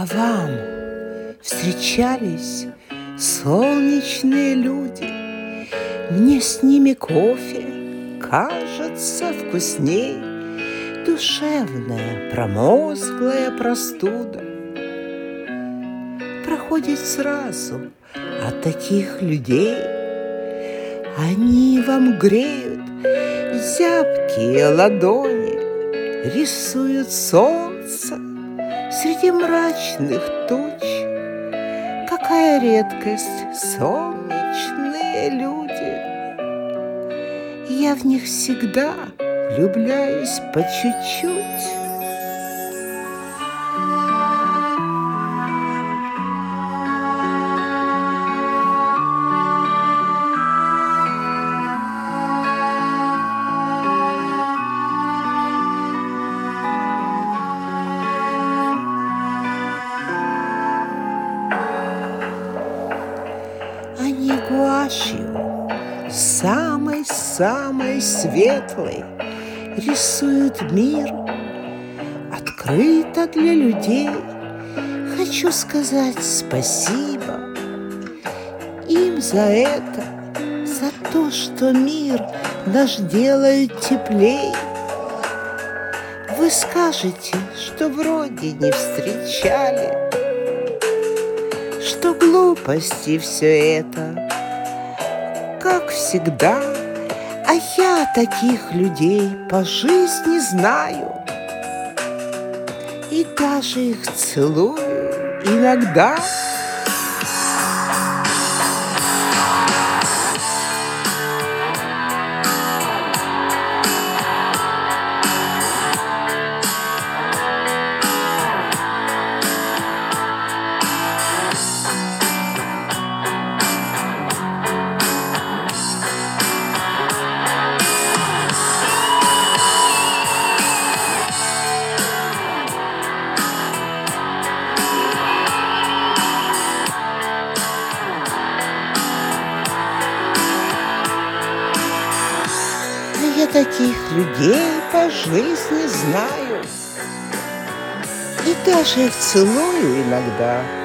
вам встречались солнечные люди. Мне с ними кофе кажется вкусней. Душевная, промозглая простуда проходит сразу от таких людей. Они вам греют зябкие ладони, рисуют солнце среди мрачных туч. Какая редкость солнечные люди! Я в них всегда влюбляюсь по чуть-чуть. Они гуашью самой-самой светлой рисуют мир открыто для людей. Хочу сказать спасибо им за это, за то, что мир наш делают теплей. Вы скажете, что вроде не встречали, что глупости все это, как всегда. А я таких людей по жизни знаю и даже их целую иногда. Я таких людей по жизни знаю и даже их целую иногда.